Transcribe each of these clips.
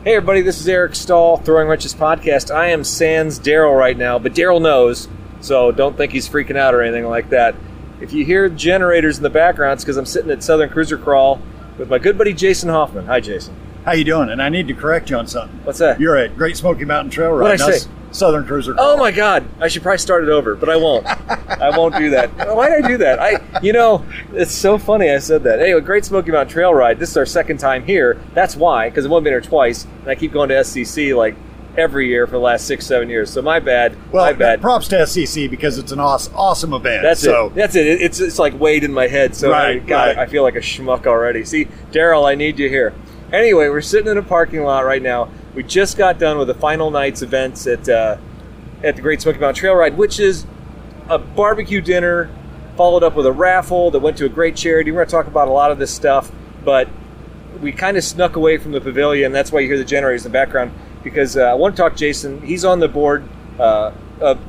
Hey everybody, this is Eric Stahl, Throwing Wrenches Podcast. I am sans Daryl right now, but Daryl knows, so don't think he's freaking out or anything like that. If you hear generators in the background, it's because I'm sitting at Southern Cruiser Crawl with my good buddy Jason Hoffman. Hi, Jason. How you doing? And I need to correct you on something. What's that? You're at Great Smoky Mountain Trail right What'd now. I say? Southern Cruiser Crawl. Oh my God! I should probably start it over, but I won't. I won't do that. Why did I do that? It's so funny I said that. Anyway, Great Smoky Mountain Trail Ride. This is our second time here. That's why, because I've only been here twice, and I keep going to SCC like every year for the last 6-7 years. So my bad. Well, my bad. Props to SCC because it's an awesome event. That's it. That's it. It's like weighed in my head. So right. I feel like a schmuck already. See, Daryl, I need you here. Anyway, we're sitting in a parking lot right now. We just got done with the final night's events at the Great Smoky Mountain Trail Ride, which is a barbecue dinner followed up with a raffle that went to a great charity. We're going to talk about a lot of this stuff, but we kind of snuck away from the pavilion. That's why you hear the generators in the background, because I want to talk to Jason. He's on the board of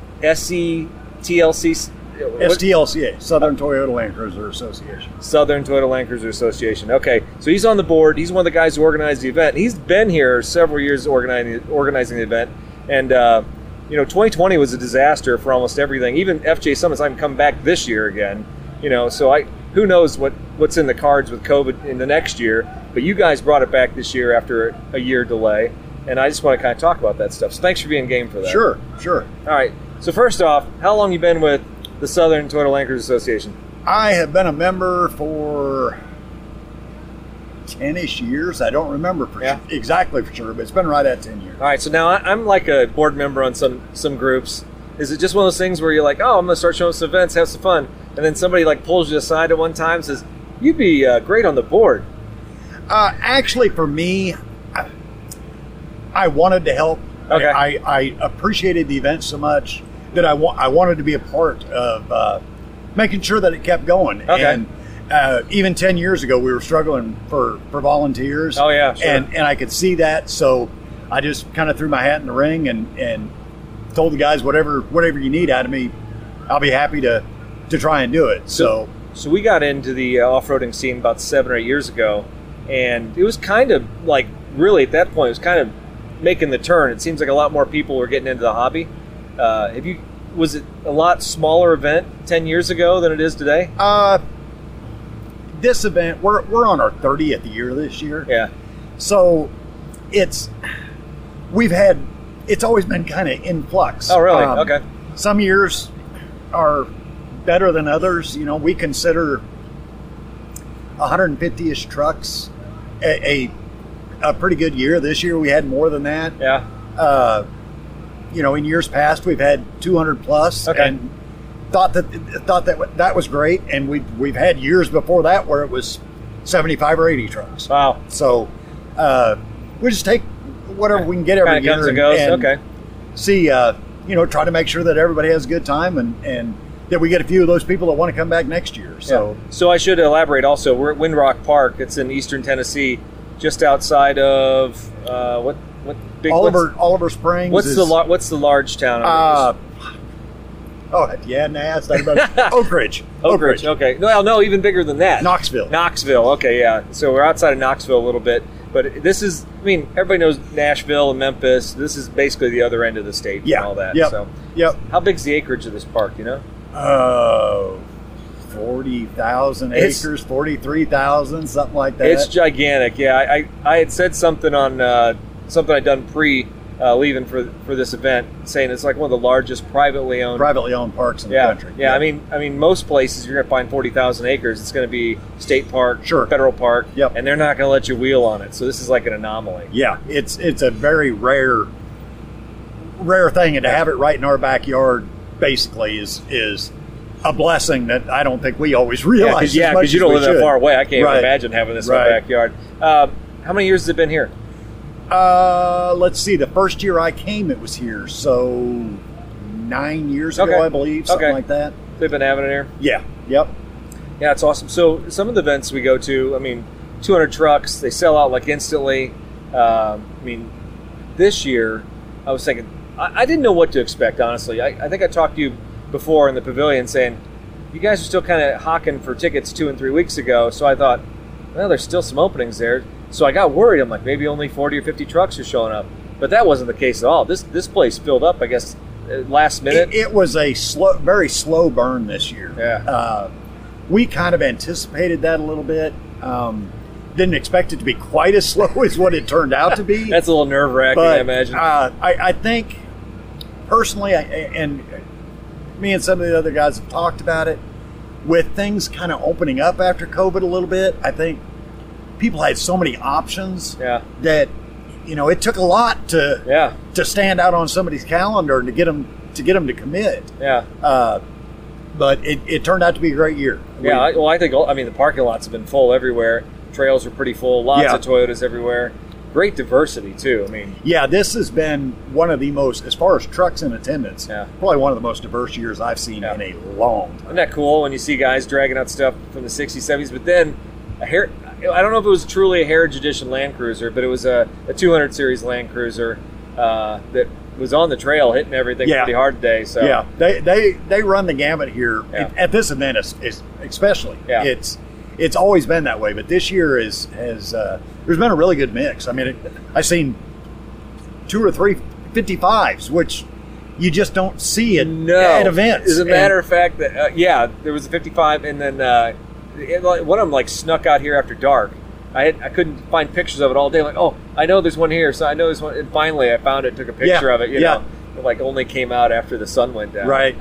STLC. STLCA, Southern Toyota Land Cruiser Association. Southern Toyota Land Cruiser Association. Okay, so he's on the board. He's one of the guys who organized the event. He's been here several years organizing the event, and 2020 was a disaster for almost everything. Even FJ Summit's not even come back this year again. So who knows what's in the cards with COVID in the next year. But you guys brought it back this year after a year delay, and I just want to kind of talk about that stuff. So thanks for being game for that. Sure. All right. So first off, how long you been with the Southern Toyota Land Cruiser Association? I have been a member for 10-ish years. I don't remember exactly for sure, but it's been right at 10 years. All right, so now I'm like a board member on some groups. Is it just one of those things where you're like, oh, I'm going to start showing some events, have some fun, and then somebody like pulls you aside at one time and says, you'd be great on the board? Actually, for me, I wanted to help. Okay. I appreciated the event so much that I wanted to be a part of making sure that it kept going. Okay. And even 10 years ago, we were struggling for volunteers. Oh, yeah, sure. And I could see that, so I just kind of threw my hat in the ring and told the guys, whatever you need out of me, I'll be happy to try and do it. So we got into the off-roading scene about 7 or 8 years ago, and it was kind of like, really at that point, it was kind of making the turn. It seems like a lot more people were getting into the hobby. Was it a lot smaller event 10 years ago than it is today? This event, we're on our 30th year this year. Yeah. So it's always been kind of in flux. Oh, really? Okay. Some years are better than others. We consider 150-ish trucks a pretty good year. This year we had more than that. Yeah. In years past we've had 200 plus. Okay. And thought that was great, and we've had years before that where it was 75 or 80 trucks. Wow. So we just take whatever we can get every year comes and goes. Okay. See, try to make sure that everybody has a good time and that we get a few of those people that want to come back next year. So I should elaborate also. We're at Windrock Park. It's in eastern Tennessee, just outside of what big Oliver Springs. What's the large town? Ask that about Oak Ridge. Oak Ridge. Okay. Well, no, even bigger than that. Knoxville. Okay, yeah. So we're outside of Knoxville a little bit, but this is. Everybody knows Nashville and Memphis. This is basically the other end of the state. Yeah. And all that. Yep. So. Yep. How big's the acreage of this park? 40,000 acres, 43,000, something like that. It's gigantic. Yeah, I had said something on something I'd done leaving for this event, saying it's like one of the largest privately owned parks in the country. Yeah, I mean, most places you're going to find 40,000 acres. It's going to be state park, sure, federal park, yep, and they're not going to let you wheel on it. So this is like an anomaly. Yeah, it's a very rare thing, and to have it right in our backyard basically is a blessing that I don't think we always realize. Yeah, because you don't live that far away. I can't even imagine having this in my backyard. How many years has it been here? Let's see. The first year I came, it was here. So 9 years ago, I believe, something like that. They've been having it here? Yeah. Yep. Yeah, it's awesome. So some of the events we go to, 200 trucks, they sell out like instantly. This year, I was thinking, I didn't know what to expect, honestly. I think I talked to you before in the pavilion saying, you guys are still kind of hawking for tickets 2 and 3 weeks ago. So I thought, well, there's still some openings there. So I got worried. I'm like, maybe only 40 or 50 trucks are showing up. But that wasn't the case at all. This place filled up, I guess, last minute. It was a very slow burn this year. Yeah. We kind of anticipated that a little bit. Didn't expect it to be quite as slow as what it turned out to be. That's a little nerve-wracking, I imagine. I think, personally, and me and some of the other guys have talked about it, with things kind of opening up after COVID a little bit, I think people had so many options that, it took a lot to stand out on somebody's calendar and to get them to commit. Yeah. But it turned out to be a great year. I think the parking lots have been full everywhere. Trails were pretty full. Lots of Toyotas everywhere. Great diversity too. This has been one of the most, as far as trucks in attendance, probably one of the most diverse years I've seen in a long time. Isn't that cool when you see guys dragging out stuff from the 60s, 70s? But then I don't know if it was truly a Heritage Edition Land Cruiser, but it was a 200 Series Land Cruiser that was on the trail hitting everything pretty hard today. So they run the gamut here at this event, especially. It's always been that way, but this year has there's been a really good mix. I've seen 2 or 3 55s, which you just don't see at events. As a matter of fact, there was a 55, and then one of them snuck out here after dark. I couldn't find pictures of it all day. I know there's one here, so I know there's one. And finally, I found it, took a picture of it. You know, it only came out after the sun went down. Right.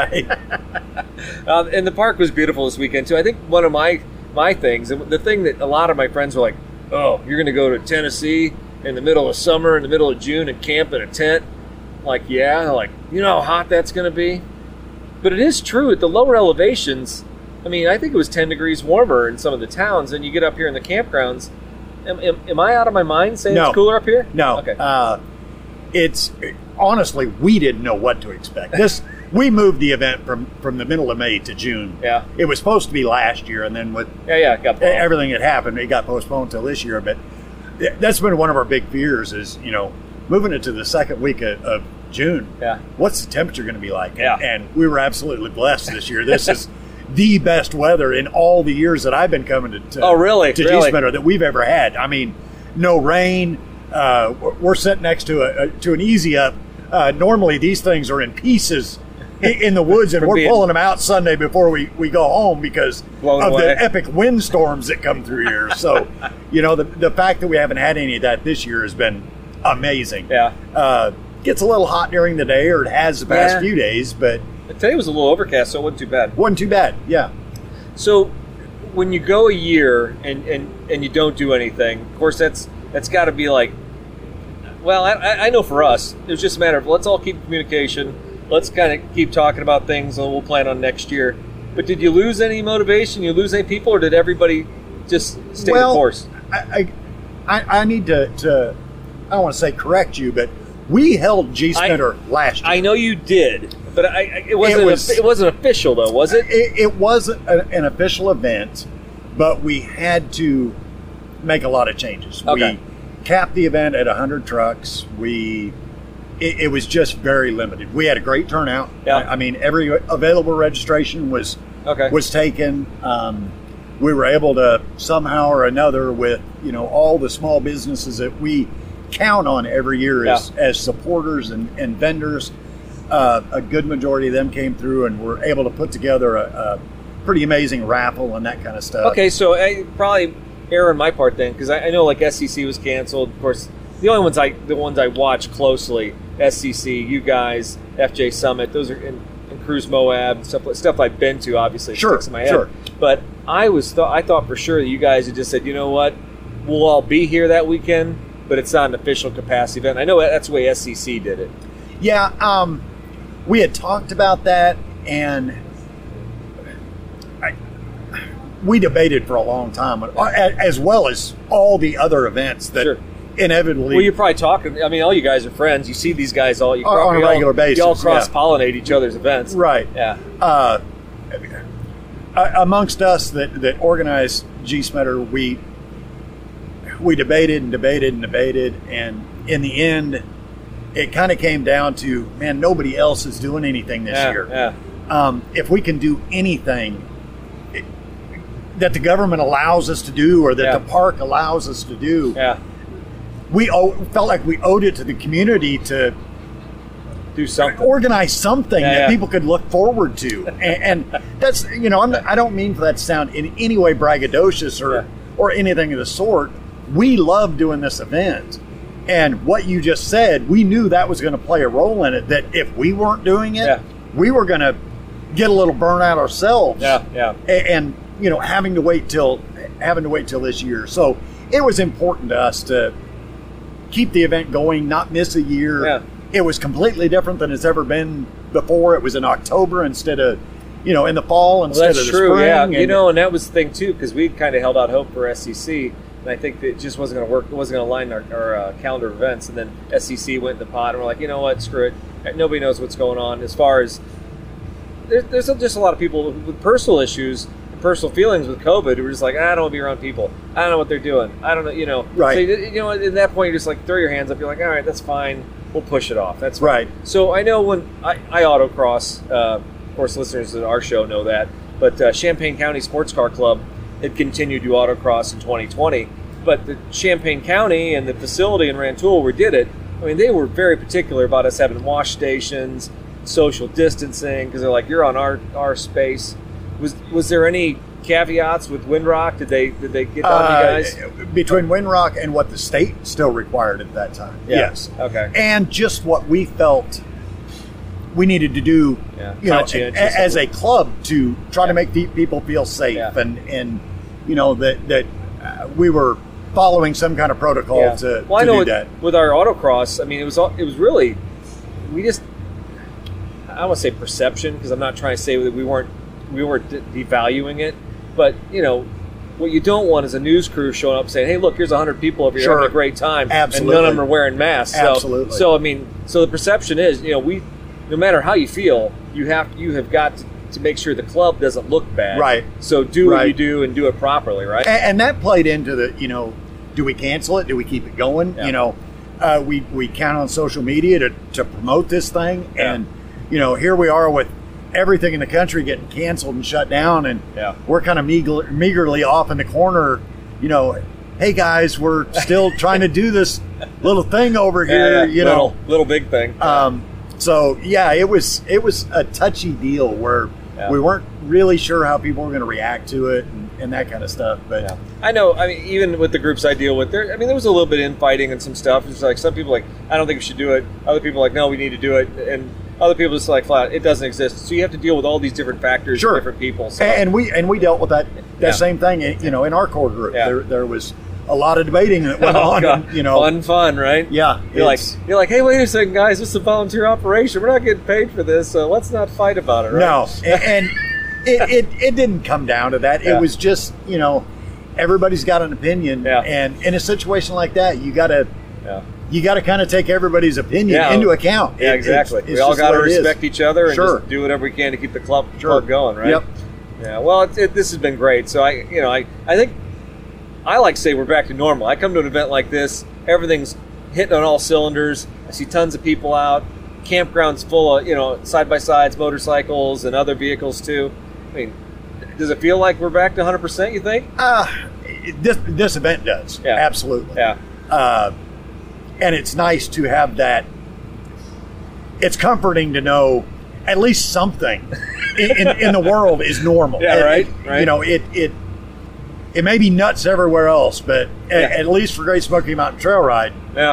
And the park was beautiful this weekend too. I think one of my things, and the thing that a lot of my friends were like, "Oh, you're going to go to Tennessee in the middle of summer, in the middle of June, and camp in a tent?" They're like, you know how hot that's going to be? But it is true at the lower elevations. I think it was 10 degrees warmer in some of the towns, and you get up here in the campgrounds. Am I out of my mind saying it's cooler up here? No. Okay. It's honestly, we didn't know what to expect. We moved the event from the middle of May to June. Yeah. It was supposed to be last year, and then with it got everything that happened, it got postponed till this year. But that's been one of our big fears is, moving it to the second week of June. Yeah. What's the temperature going to be like? Yeah. And we were absolutely blessed this year. This is the best weather in all the years that I've been coming to G-Spinner that we've ever had. No rain. We're sitting next to an easy up. Normally these things are in pieces in the woods, and we're pulling them out Sunday before we go home because of the epic windstorms that come through here. So, the fact that we haven't had any of that this year has been amazing. Yeah. Gets a little hot during the day, or it has the past few days, but today was a little overcast, so it wasn't too bad. Wasn't too bad, yeah. So when you go a year and you don't do anything, of course that's got to be I know for us, it was just a matter of let's all keep communication. Let's kind of keep talking about things, and we'll plan on next year. But did you lose any motivation? You lose any people, or did everybody just stay the course? I need to I don't want to say correct you, but we held G-Spinner last year. I know you did, but it wasn't official, though, was it? It wasn't an official event, but we had to make a lot of changes. Okay. We capped the event at 100 trucks. It was just very limited. We had a great turnout. Yeah. Every available registration was taken. We were able to somehow or another with all the small businesses that we count on every year as supporters and vendors. A good majority of them came through and were able to put together a pretty amazing raffle and that kind of stuff. Okay, so probably error on my part then, because I know SCC was canceled. Of course, the ones I watch closely, SCC, you guys, FJ Summit, those are in Cruise Moab, stuff I've been to. Obviously, sticks in my head. Sure. But I thought for sure that you guys had just said, you know what, we'll all be here that weekend, but it's not an official capacity event. I know that's the way SCC did it. Yeah, we had talked about that, and we debated for a long time, as well as all the other events that inevitably... Well, you're probably talking... all you guys are friends. You see these guys on a regular basis. You all cross-pollinate each other's events. Right. Yeah. Amongst us that organized G-Spinner, we debated and debated and debated, and in the end, it kind of came down to, man, nobody else is doing anything this year. Yeah. If we can do anything, that the government allows us to do, or that the park allows us to do. Yeah. We felt like we owed it to the community to do something, organize something that people could look forward to, and that's I don't mean for that to sound in any way braggadocious or anything of the sort. We love doing this event, and what you just said, we knew that was going to play a role in it. That if we weren't doing it, we were going to get a little burnout ourselves. And having to wait till this year. So it was important to us to keep the event going, not miss a year. Yeah. It was completely different than it's ever been before. It was in October instead of, in the fall instead of the spring. Yeah. And that was the thing too, because we kind of held out hope for SEC, and I think that it just wasn't going to work. It wasn't going to align our calendar of events. And then SEC went in the pot, and we're like, you know what, screw it. Nobody knows what's going on. As far as there's just a lot of people with personal issues, personal feelings with COVID, who were just like, I don't want to be around people. I don't know what they're doing. I don't know, Right. So, at that point, you're just like, throw your hands up. You're like, all right, that's fine. We'll push it off. That's fine. Right. So I know when I autocross, of course, listeners to our show know that, but Champaign County Sports Car Club had continued to autocross in 2020. But the Champaign County and the facility in Rantoul where we did it, I mean, they were very particular about us having wash stations, social distancing, because they're like, you're on our space. Was there any caveats with Windrock? Did they get on you guys? Between Windrock and what the state still required at that time. Yeah. Yes. Okay. And just what we felt we needed to do, as a club to try to make people feel safe, and that we were following some kind of protocol to do that. With our autocross, I mean, it was really, we just, I don't want to say perception, because I'm not trying to say that we weren't devaluing it, but what you don't want is a news crew showing up saying, hey, look, here's 100 people over here having a great time. Absolutely. And none of them are wearing masks. Absolutely. So I mean, so the perception is, we, no matter how you feel, you have got to make sure the club doesn't look bad. Right. So do what you do and do it properly, right? And that played into the, do we cancel it? Do we keep it going? Yeah. We count on social media to promote this thing, and here we are with everything in the country getting canceled and shut down, and we're kind of meagerly off in the corner, hey guys, we're still trying to do this little thing over here, little big thing. So it was a touchy deal where we weren't really sure how people were going to react to it and that kind of stuff. But I know, I mean, even with the groups I deal with, there was a little bit of infighting and some stuff. It's like some people like, I don't think we should do it. Other people are like, no, we need to do it. And other people just like, flat, it doesn't exist. So you have to deal with all these different factors, and different people. So. And we dealt with that same thing. In our core group, there was a lot of debating that went on. And, fun, right? Yeah. You're like, hey, wait a second, guys, this is a volunteer operation. We're not getting paid for this, so let's not fight about it, right? No, and it didn't come down to that. It was just, everybody's got an opinion, and in a situation like that, you got to kind of take everybody's opinion into account. Yeah, exactly. We all got to respect each other and just do whatever we can to keep the club going, right? Yep. Yeah. Well, this has been great. So I think I like to say we're back to normal. I come to an event like this, everything's hitting on all cylinders. I see tons of people out. Campground's full of side-by-sides, motorcycles, and other vehicles too. I mean, does it feel like we're back to 100%, you think? This event does. Yeah. Absolutely. Yeah. And it's nice to have that. It's comforting to know at least something in the world is normal. Yeah, right. It may be nuts everywhere else, but at least for Great Smoky Mountain Trail Ride,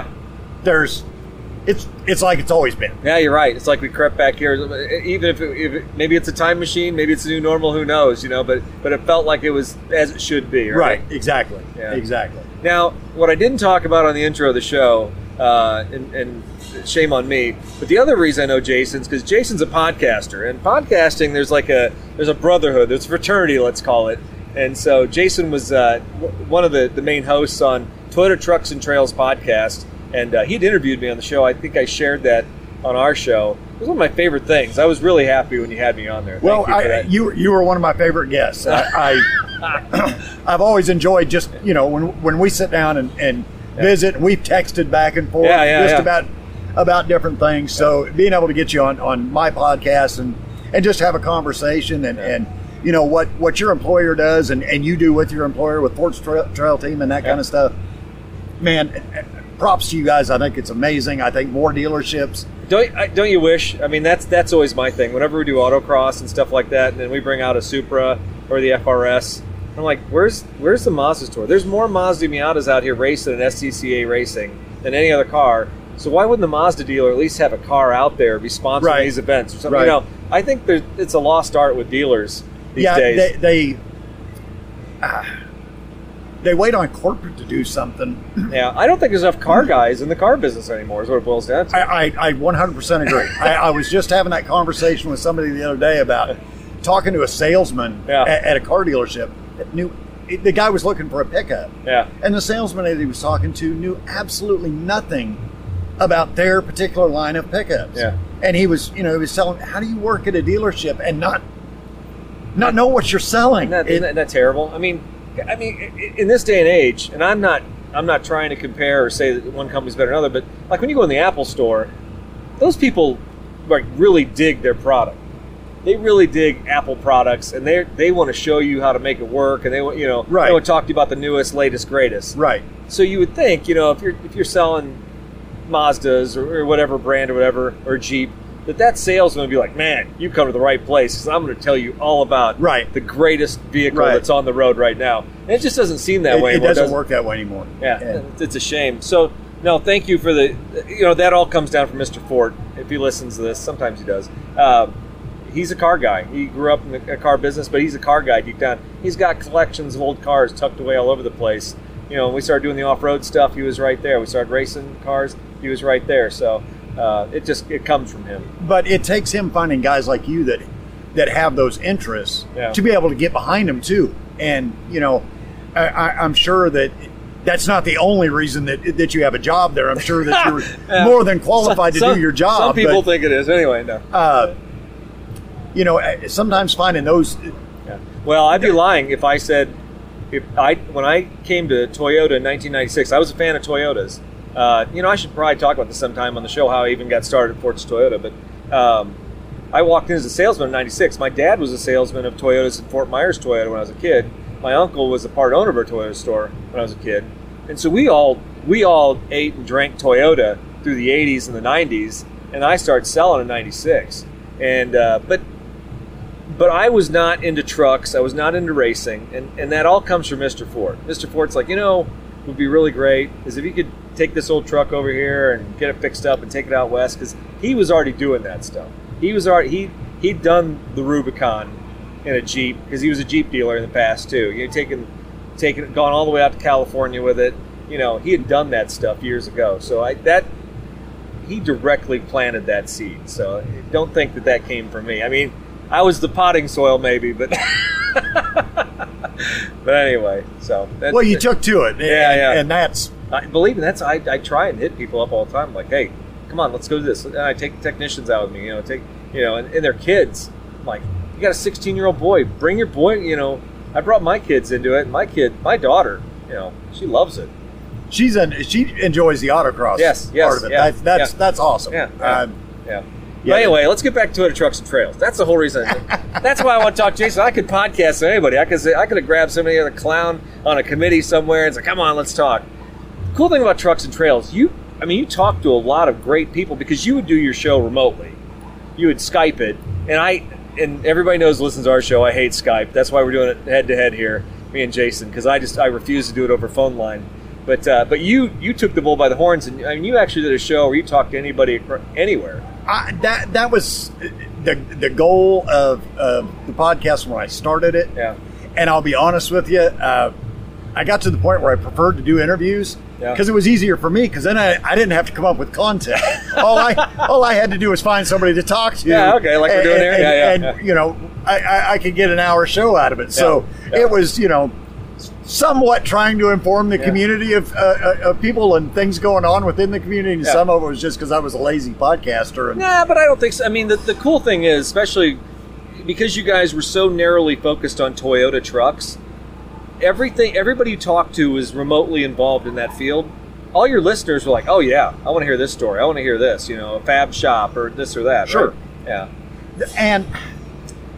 it's like it's always been. Yeah, you're right. It's like we crept back here. Even if maybe it's a time machine, maybe it's a new normal. Who knows? But it felt like it was as it should be. Right. Exactly. Yeah. Exactly. Now, what I didn't talk about on the intro of the show, and shame on me, but the other reason I know Jason's because Jason's a podcaster, and podcasting there's a brotherhood, there's a fraternity, let's call it. And so Jason was one of the main hosts on Toyota Trucks and Trails podcast, and he'd interviewed me on the show. I think I shared that on our show. It was one of my favorite things. I was really happy when you had me on there. You were one of my favorite guests. I've always enjoyed just when we sit down and visit, and we've texted back and forth about different things. So being able to get you on my podcast and just have a conversation and you know, what your employer does and you do with your employer with Fort's Trail Team and that kind of stuff, man, props to you guys. I think it's amazing. I think more dealerships. Don't you wish? I mean, that's always my thing. Whenever we do autocross and stuff like that, and then we bring out a Supra or the FRS, I'm like, where's the Mazda store? There's more Mazda Miatas out here racing in SCCA racing than any other car. So why wouldn't the Mazda dealer at least have a car out there, be sponsoring these events or something? You know, I think it's a lost art with dealers these days. They wait on corporate to do something. Yeah, I don't think there's enough car guys in the car business anymore is what it boils down to. I 100% agree. I was just having that conversation with somebody the other day about talking to a salesman at a car dealership that knew the guy was looking for a pickup. Yeah. And the salesman that he was talking to knew absolutely nothing about their particular line of pickups. Yeah. And he was telling, how do you work at a dealership and not know what you're selling? Isn't that terrible? I mean, in this day and age, and I'm not trying to compare or say that one company's better than another, but like when you go in the Apple store, those people like really dig their product. They really dig Apple products, and they want to show you how to make it work, and they want they want to talk to you about the newest, latest, greatest. Right. So you would think, if you're selling Mazdas or whatever brand or whatever, or Jeep, that salesman would be like, man, you come to the right place because I'm going to tell you all about the greatest vehicle that's on the road right now. And it just doesn't seem that way anymore. It doesn't work that way anymore. Yeah, it's a shame. So, no, thank you for that all comes down from Mr. Fort. If he listens to this, sometimes he does. He's a car guy. He grew up in the car business, but he's a car guy deep down. He's got collections of old cars tucked away all over the place. When we started doing the off-road stuff, he was right there. We started racing cars, he was right there. So it comes from him. But it takes him finding guys like you that have those interests to be able to get behind them too. And I'm sure that's not the only reason that you have a job there. I'm sure that you're more than qualified to do your job. Some people think it is. Anyway, no. Sometimes finding those. Yeah. Well, I'd be lying if I said when I came to Toyota in 1996, I was a fan of Toyotas. I should probably talk about this sometime on the show, how I even got started at Fort's Toyota. But I walked in as a salesman in 96. My dad was a salesman of Toyotas at Fort Myers Toyota when I was a kid. My uncle was a part owner of our Toyota store when I was a kid. And so we all ate and drank Toyota through the 80s and the 90s, and I started selling in 96. And but I was not into trucks. I was not into racing, and that all comes from Mr. Fort. Mr. Fort's like, what would be really great is if you could take this old truck over here and get it fixed up and take it out west, because he was already doing that stuff. He'd done the Rubicon in a Jeep, because he was a Jeep dealer in the past too. Gone all the way out to California with it. He had done that stuff years ago. So he directly planted that seed. So don't think that came from me. I mean, I was the potting soil maybe, but but anyway. So you took to it. And that's. Believe me, I try and hit people up all the time. I'm like, hey, come on, let's go do this. And I take technicians out with me. And their kids. I'm like, you got a 16-year-old boy. Bring your boy. I brought my kids into it. My daughter. She loves it. She enjoys the autocross part of it. That's awesome. Yeah. But anyway, let's get back to Toyota Trucks and Trails. That's the whole reason. That's why I want to talk to Jason. I could podcast to anybody. I could have grabbed somebody other clown on a committee somewhere and said, come on, let's talk. The cool thing about Trucks and Trails, you talk to a lot of great people because you would do your show remotely. You would Skype it. And everybody knows listens to our show. I hate Skype. That's why we're doing it head-to-head here, me and Jason, because I refuse to do it over phone line. But you took the bull by the horns, and you actually did a show where you talked to anybody anywhere. That was the goal of the podcast when I started it. Yeah. And I'll be honest with you, I got to the point where I preferred to do interviews because it was easier for me, because then I didn't have to come up with content. all I had to do was find somebody to talk to. Yeah, okay, like we're doing here. And I could get an hour show out of it. So it was, somewhat trying to inform the community of people and things going on within the community. And some of it was just because I was a lazy podcaster. But I don't think so. I mean, the cool thing is, especially because you guys were so narrowly focused on Toyota trucks, everybody you talked to was remotely involved in that field. All your listeners were like, oh yeah, I want to hear this story. I want to hear this, a fab shop or this or that. Sure. Right? Yeah. And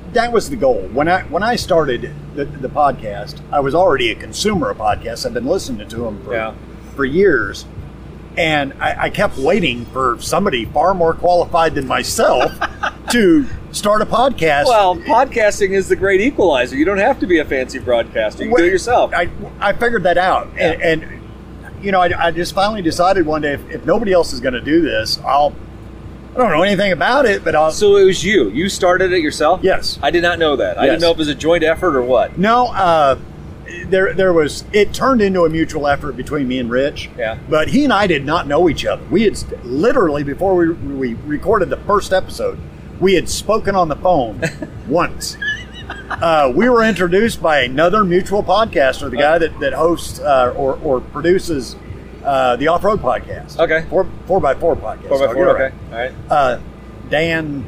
that was the goal. When I started the podcast, I was already a consumer of podcasts. I've been listening to them for years. And I kept waiting for somebody far more qualified than myself to start a podcast. Well, podcasting is the great equalizer. You don't have to be a fancy broadcaster. You can do it yourself. I figured that out. Yeah. And you know, I just finally decided one day, if nobody else is going to do this, I don't know anything about it, but I'll... So it was you. You started it yourself? Yes. I did not know that. I didn't know if it was a joint effort or what. No, there was, it turned into a mutual effort between me and Rich. Yeah. But he and I did not know each other. We had literally, before we recorded the first episode, we had spoken on the phone once. We were introduced by another mutual podcaster, the guy that hosts or produces the Off-Road Podcast. Okay. 4x4 Podcast. 4x4, okay. All right. Dan,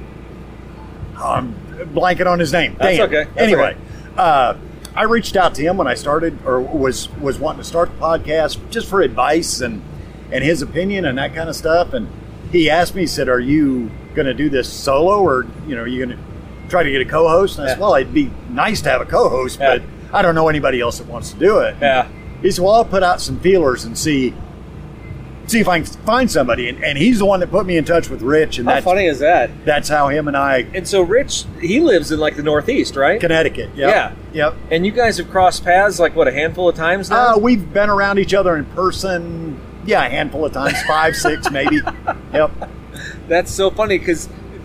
I'm blanking on his name. That's Dan. okay. That's anyway, okay. I reached out to him when I started, or was wanting to start the podcast, just for advice and his opinion and that kind of stuff. And he asked me, he said, "Are you going to do this solo, or are you going to try to get a co-host?" And I said, "Well, it'd be nice to have a co-host, but I don't know anybody else that wants to do it." Yeah. He said, "Well, I'll put out some feelers and see if I can find somebody." And he's the one that put me in touch with Rich. And how funny is that? That's how him and I... And so Rich, he lives in like the Northeast, right? Connecticut. Yep. Yeah. Yep. And you guys have crossed paths like, what, a handful of times now? We've been around each other in person, a handful of times, 5, 6 maybe. Yep. That's so funny because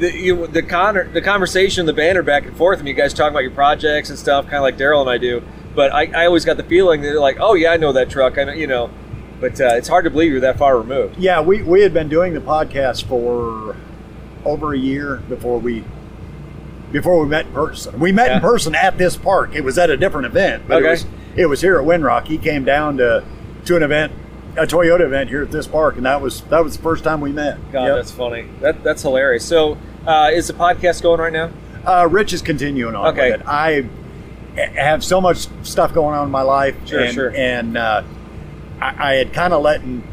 the conversation, the banter back and forth, and you guys talk about your projects and stuff, kind of like Daryl and I do. But I always got the feeling that they're like, "Oh yeah, I know that truck." I know, but it's hard to believe you're that far removed. Yeah, we had been doing the podcast for over a year before we met in person. We met in person at this park. It was at a different event, but it was here at Windrock. He came down to an event, a Toyota event here at this park, and that was the first time we met. God, that's funny. That's hilarious. So, is the podcast going right now? Rich is continuing on with it. I have so much stuff going on in my life. Sure. And I had kind of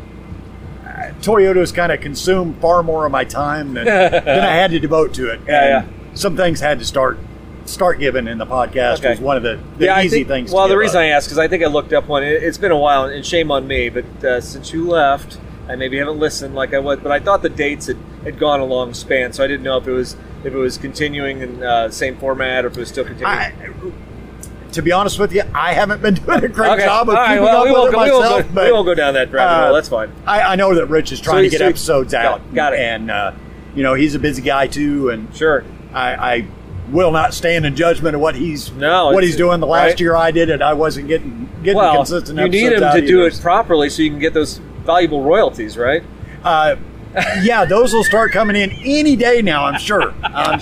Toyota's kind of consumed far more of my time than I had to devote to it. Some things had to start giving, in the podcast was one of the easy things. Well, the reason I asked, because I think I looked up one. It's been a while, and shame on me, but since you left, I maybe haven't listened like I would, but I thought the dates had gone a long span, so I didn't know if it was continuing in the same format or if it was still continuing. To be honest with you, I haven't been doing a great job of keeping up with it myself. We won't go down that rabbit hole. That's fine. I know that Rich is trying to get episodes out. Got it. And, he's a busy guy too. And sure, I will not stand in judgment of what he's doing. The last year I did it, I wasn't getting consistent episodes. You need him to do it properly so you can get those valuable royalties, right? Those will start coming in any day now, I'm sure.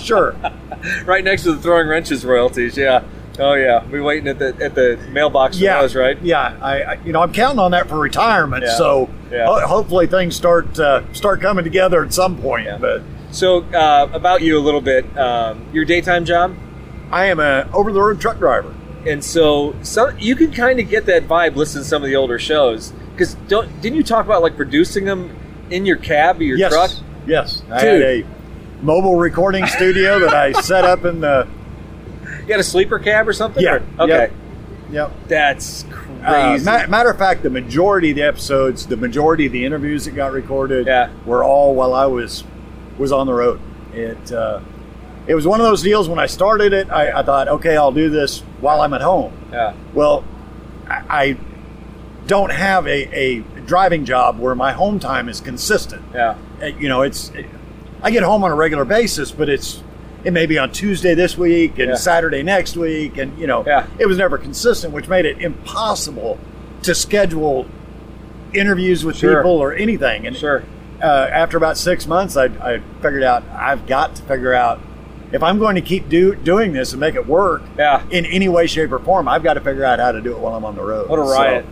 Right next to the throwing wrenches royalties, yeah. Oh yeah, we're waiting at the mailbox for those, right? Yeah, I'm counting on that for retirement. Yeah. So hopefully things start coming together at some point. Yeah. But so about you a little bit, your daytime job? I am a over-the-road truck driver, and so you can kind of get that vibe listening to some of the older shows. Because didn't you talk about like producing them in your cab of your truck? Yes, I had a mobile recording studio that I set up in the. You had a sleeper cab or something? Yeah. Okay. Yep. That's crazy. Matter of fact, the majority of the episodes, the majority of the interviews that got recorded were all while I was on the road. It was one of those deals when I started it, I thought, okay, I'll do this while I'm at home. Yeah. Well, I don't have a driving job where my home time is consistent. Yeah. I get home on a regular basis, but it may be on Tuesday this week and Saturday next week, and it was never consistent, which made it impossible to schedule interviews with people or anything. And after about 6 months, I figured out I've got to figure out if I'm going to keep doing this and make it work in any way, shape, or form. I've got to figure out how to do it while I'm on the road. What a riot!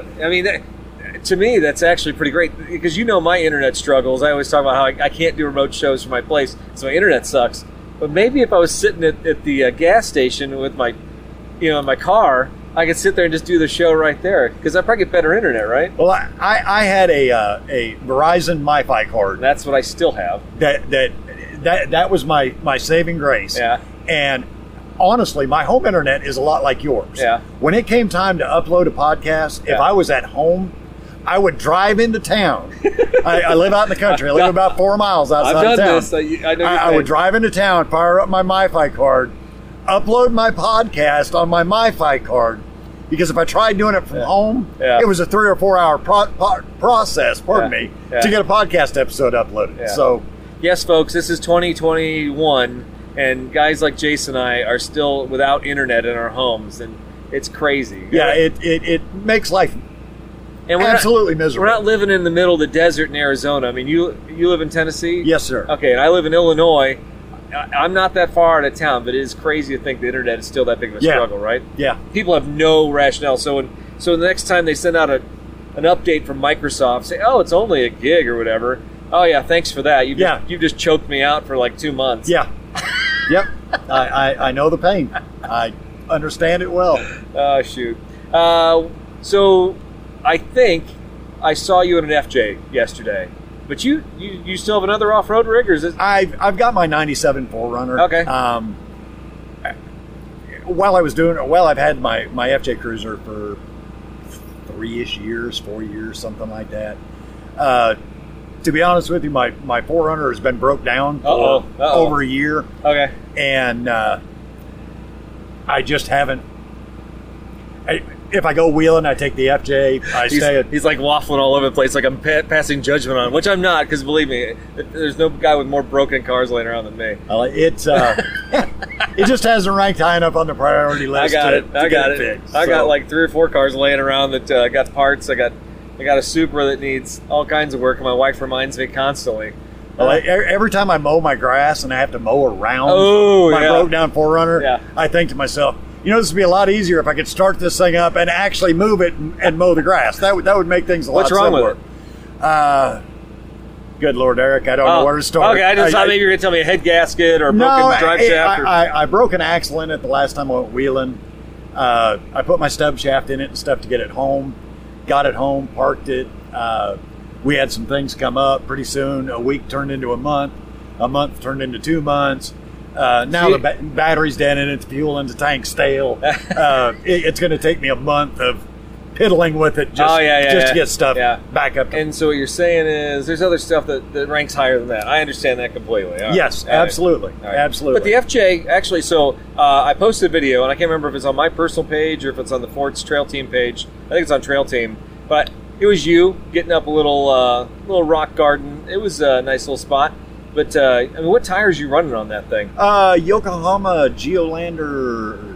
To me, that's actually pretty great because my internet struggles. I always talk about how I can't do remote shows from my place, so my internet sucks. But maybe if I was sitting at the gas station with my, in my car, I could sit there and just do the show right there because I probably get better internet, right? Well, I had a Verizon MiFi card. That's what I still have. That was my saving grace. Yeah. And honestly, my home internet is a lot like yours. Yeah. When it came time to upload a podcast, if I was at home, I would drive into town. I live out in the country. I live about 4 miles outside I've of done town. this. I know. I would drive into town, fire up my MiFi card, upload my podcast on my MiFi card, because if I tried doing it from home, it was a 3 or 4 hour process, to get a podcast episode uploaded. Yeah. So, yes, folks, this is 2021, and guys like Jason and I are still without internet in our homes, and it's crazy. Yeah, it makes life absolutely miserable. We're not living in the middle of the desert in Arizona. I mean, you live in Tennessee? Yes, sir. Okay, and I live in Illinois. I'm not that far out of town, but it is crazy to think the internet is still that big of a struggle, right? Yeah. People have no rationale. So the next time they send out an update from Microsoft, say, oh, it's only a gig or whatever. Oh, yeah, thanks for that. You've just choked me out for like 2 months. Yeah. Yep. I know the pain. I understand it well. Oh, shoot. So I think I saw you in an FJ yesterday. But you still have another off-road rig, or is it? I've got my 97 4Runner. Okay. While I've had my FJ Cruiser for 3-ish years, 4 years, something like that. To be honest with you, my 4Runner has been broke down for over a year. Okay. And I just haven't. If I go wheeling, I take the FJ. He's like waffling all over the place, like I'm passing judgment on him, which I'm not, because believe me, there's no guy with more broken cars laying around than me. It just hasn't ranked high enough on the priority list. I got it. I got like 3 or 4 cars laying around that got parts. I got a Supra that needs all kinds of work, and my wife reminds me constantly. Every time I mow my grass and I have to mow around my broke down 4Runner, I think to myself, this would be a lot easier if I could start this thing up and actually move it and mow the grass. That would make things a lot simpler. What's wrong with it? Good Lord, Eric, I don't know where to start. Okay, I just thought maybe you were going to tell me a head gasket or a broken drive shaft. I broke an axle in it the last time I went wheeling. I put my stub shaft in it and stuff to get it home. Got it home, parked it. We had some things come up pretty soon. A week turned into a month. A month turned into 2 months. Now the battery's dead in it, the fuel in the tank's stale. It's going to take me a month of piddling with it just to get stuff back up. And so what you're saying is there's other stuff that ranks higher than that. I understand that completely. Yes, absolutely. Right. Absolutely. But the FJ, actually, I posted a video, and I can't remember if it's on my personal page or if it's on the Forts Trail Team page. I think it's on Trail Team. But it was you getting up a little rock garden. It was a nice little spot. But, what tires are you running on that thing? Yokohama Geolander.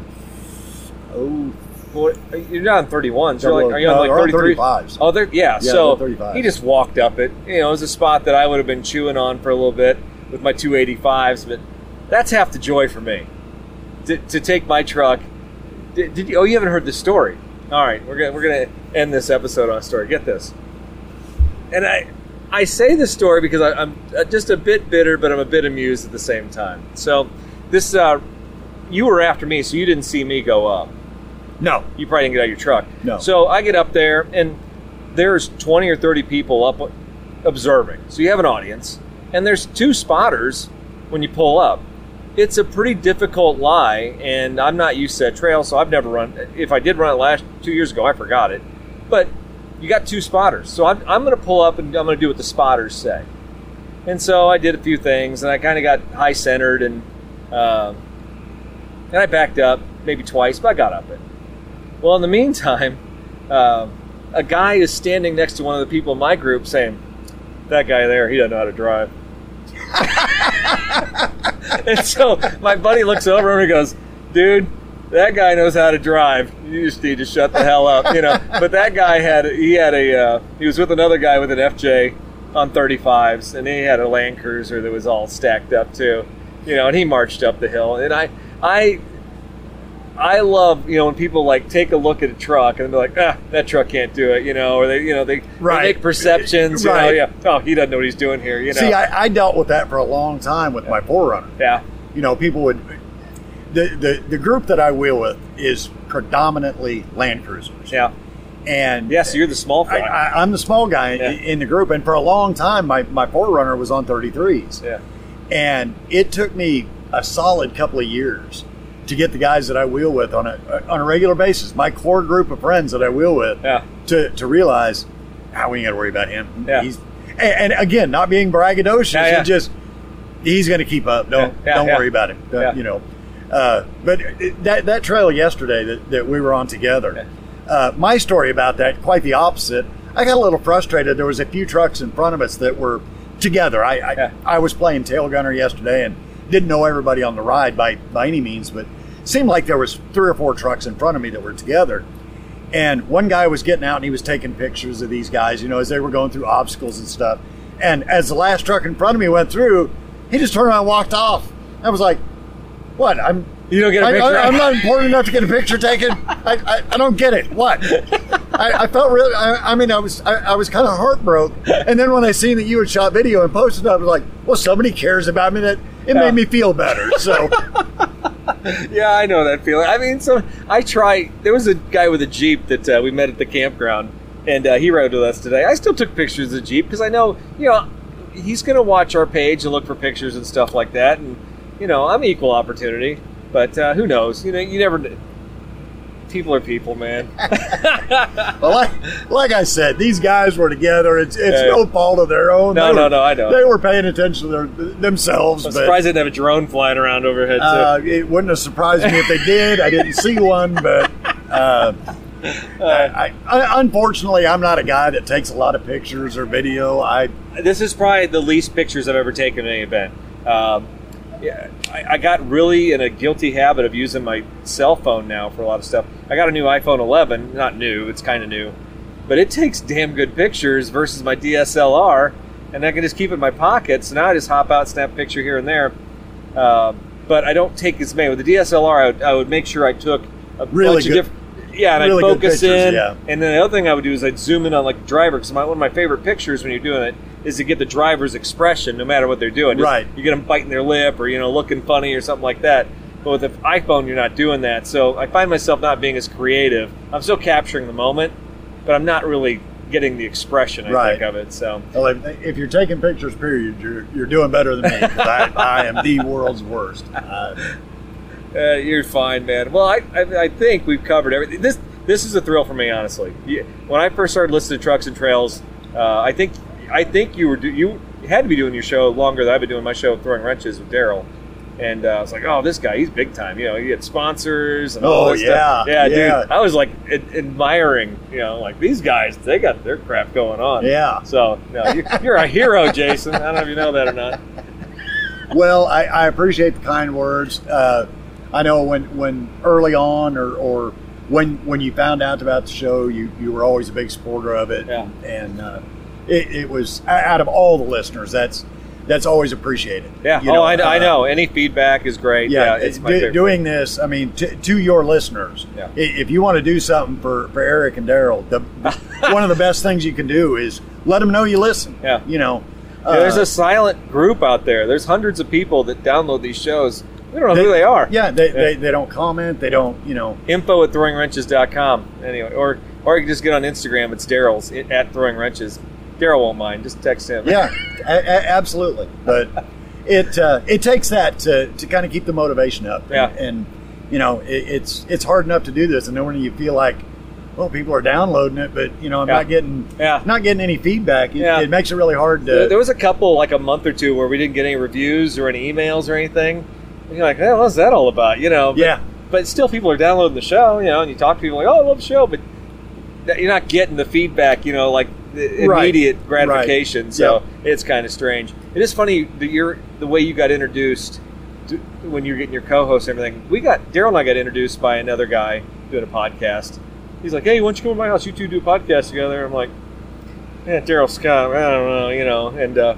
You're not on 31s. Are you on like 35s? Oh, so 35s. He just walked up it. It was a spot that I would have been chewing on for a little bit with my 285s. But that's half the joy for me. To take my truck. Did you? Oh, you haven't heard the story. All right, we're gonna end this episode on a story. Get this. And I say this story because I'm just a bit bitter, but I'm a bit amused at the same time. So, this you were after me, so you didn't see me go up. No, you probably didn't get out of your truck. No. So I get up there, and there's 20 or 30 people up observing. So you have an audience, and there's 2 spotters when you pull up. It's a pretty difficult lie, and I'm not used to that trail, so I've never run. If I did run it 2 years ago, I forgot it. But you got 2 spotters. So I'm going to pull up, and I'm going to do what the spotters say. And so I did a few things, and I kind of got high-centered, and I backed up maybe twice, but I got up it. Well, in the meantime, a guy is standing next to one of the people in my group saying, that guy there, he doesn't know how to drive. And so my buddy looks over and he goes, dude, that guy knows how to drive. You just need to shut the hell up, But that guy he was with another guy with an FJ on 35s, and he had a Land Cruiser that was all stacked up too, and he marched up the hill. And I love, when people like take a look at a truck and they're like, that truck can't do it, or they make perceptions, right. Oh, he doesn't know what he's doing here, See, I dealt with that for a long time with my 4Runner. Yeah. People would, the group that I wheel with is predominantly Land Cruisers. Yeah. And yes, so you're the small guy. I'm the small guy in the group, and for a long time, my 4Runner was on 33s. Yeah. And it took me a solid couple of years to get the guys that I wheel with on a regular basis, my core group of friends that I wheel with, to realize, we ain't got to worry about him. Yeah. And again, not being braggadocious, he's going to keep up. Don't worry about him. You know. But that trail yesterday that we were on together, my story about that, quite the opposite. I got a little frustrated. There was a few trucks in front of us that were together. I was playing tail gunner yesterday and didn't know everybody on the ride by any means, but it seemed like there was 3 or 4 trucks in front of me that were together. And one guy was getting out and he was taking pictures of these guys, you know, as they were going through obstacles and stuff. And as the last truck in front of me went through, he just turned around and walked off. I was like, what? You don't get a picture? I'm not important enough to get a picture taken? I don't get it. What? I felt really, I was kind of heartbroken. And then when I seen that you had shot video and posted it, I was like, well, somebody cares about me. That it made me feel better. So. Yeah, I know that feeling. I mean, there was a guy with a Jeep that we met at the campground, and he rode with us today. I still took pictures of the Jeep because I know, you know, he's going to watch our page and look for pictures and stuff like that. And, you know, I'm equal opportunity, but who knows? You know, you never. People are people, man. Well, like I said, these guys were together. It's no fault of their own. No, I know. They were paying attention to themselves. I'm surprised they didn't have a drone flying around overhead, too. It wouldn't have surprised me if they did. I didn't see one, but unfortunately, I'm not a guy that takes a lot of pictures or video. This is probably the least pictures I've ever taken in any event. I got really in a guilty habit of using my cell phone now for a lot of stuff. I got a new iPhone 11, not new, it's kind of new, but it takes damn good pictures versus my DSLR, and I can just keep it in my pocket. So now I just hop out, snap a picture here and there, but I don't take as many. With the DSLR, I would make sure I took a bunch of different. Yeah, and I'd focus in, and then the other thing I would do is I'd zoom in on like the driver, because one of my favorite pictures when you're doing it is to get the driver's expression, no matter what they're doing. Right. You get them biting their lip or, you know, looking funny or something like that. But with the iPhone, you're not doing that. So I find myself not being as creative. I'm still capturing the moment, but I'm not really getting the expression, I think, of it. So, well, if you're taking pictures, period, you're doing better than me. I am the world's worst. You're fine, man. Well, I think we've covered everything. This is a thrill for me, honestly. When I first started listening to Trucks and Trails, I think you had to be doing your show longer than I've been doing my show, Throwing Wrenches, with Daryl. And I was like, oh, this guy, he's big time. You know, he had sponsors and all this stuff. Yeah, dude. I was like admiring, you know, like these guys, they got their crap going on. Yeah. So, no, you're a hero, Jason. I don't know if you know that or not. Well, I appreciate the kind words. I know when early on or when you found out about the show, you were always a big supporter of it. Yeah. And it was, out of all the listeners, that's always appreciated. Yeah. You know, I know. Any feedback is great. Yeah. It's my favorite. Doing this, I mean, to your listeners, if you want to do something for Eric and Daryl, one of the best things you can do is let them know you listen. Yeah. You know. There's a silent group out there. There's hundreds of people that download these shows. We don't know who they are. Yeah, they don't comment. They don't, you know. info@throwingwrenches.com. Anyway, or you can just get on Instagram. It's Daryl's at Throwing Wrenches. Daryl won't mind. Just text him. Yeah, absolutely. But it takes that to kind of keep the motivation up. Yeah. And you know, it's hard enough to do this, and then when you feel like, well, people are downloading it, but you know, I'm not getting any feedback. It makes it really hard to. There was a couple, like a month or two, where we didn't get any reviews or any emails or anything. And you're like, hey, what's that all about? You know. But still, people are downloading the show. You know, and you talk to people like, oh, I love the show, but you're not getting the feedback. You know, like the immediate gratification. So it's kind of strange. It is funny that the way you got introduced when you're getting your co-host and everything. Daryl and I got introduced by another guy doing a podcast. He's like, hey, why don't you come to my house? You two do a podcast together. I'm like, yeah, Daryl Scott, I don't know, you know. And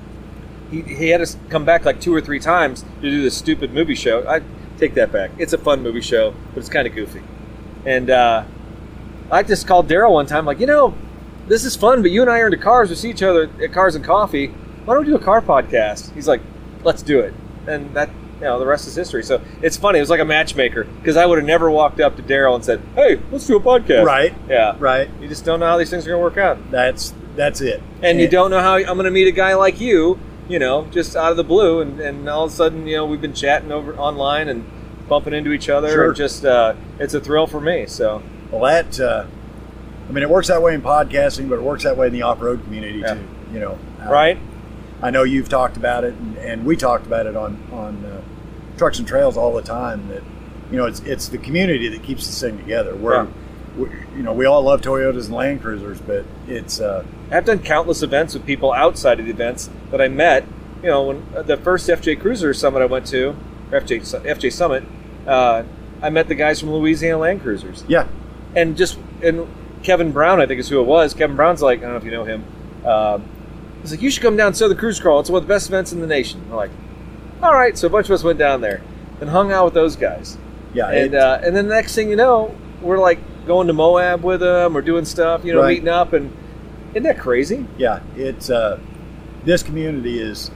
he had us come back like 2 or 3 times to do this stupid movie show. I take that back. It's a fun movie show, but it's kind of goofy. And I just called Daryl one time, like, you know, this is fun, but you and I are into cars. We see each other at Cars and Coffee. Why don't we do a car podcast? He's like, let's do it. And that, you know, the rest is history. So it's funny. It was like a matchmaker, because I would have never walked up to Daryl and said, hey, let's do a podcast. Right. Yeah. Right. You just don't know how these things are going to work out. That's it. And you don't know how I'm going to meet a guy like you, you know, just out of the blue. And all of a sudden, you know, we've been chatting over online and bumping into each other. Sure. And just it's a thrill for me. So well, that I mean, it works that way in podcasting, but it works that way in the off-road community too. You know, right? I know you've talked about it, and we talked about it on Trucks and Trails all the time. That it's the community that keeps this thing together. We all love Toyotas and Land Cruisers, but it's. I've done countless events with people outside of the events that I met. When the first FJ Cruiser Summit I went to, FJ Summit, I met the guys from Louisiana Land Cruisers. Yeah, and Kevin Brown, I think is who it was. Kevin Brown's like, I don't know if you know him. He's like, you should come down to Southern Cruise Crawl. It's one of the best events in the nation. We're like, all right. So a bunch of us went down there and hung out with those guys. Yeah, and then the next thing you know, we're like going to Moab with them or doing stuff, right. Meeting up, and isn't that crazy? Yeah, it's this community is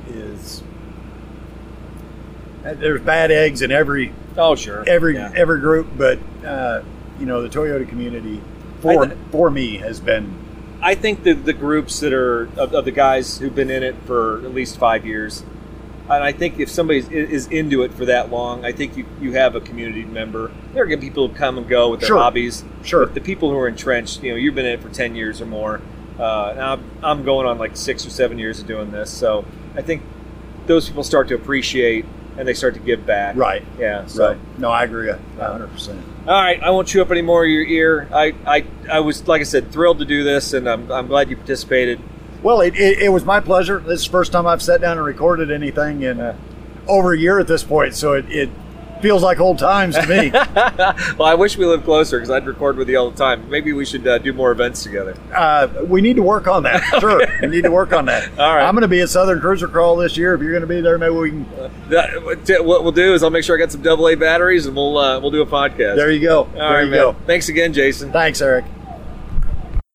there's bad eggs in every group, but the Toyota community for me has been. I think the groups that are of the guys who've been in it for at least 5 years, and I think if somebody is into it for that long, I think you have a community member. There are going to be people who come and go with their hobbies. Sure. But the people who are entrenched, you've been in it for 10 years or more. Now I'm going on like 6 or 7 years of doing this, so I think those people start to appreciate and they start to give back. Right. Yeah. So. Right. No, I agree 100%. All right, I won't chew up any more of your ear. I was, like I said, thrilled to do this, and I'm glad you participated. Well, it was my pleasure. This is the first time I've sat down and recorded anything in over a year at this point, so it feels like old times to me. Well, I wish we lived closer because I'd record with you all the time. Maybe we should do more events together. We need to work on that. Sure, we need to work on that. All right. I'm going to be at Southern Cruiser Crawl this year. If you're going to be there, maybe we can. What we'll do is I'll make sure I got some AA batteries, and we'll do a podcast. There you go. All right, man. Thanks again, Jason. Thanks, Eric.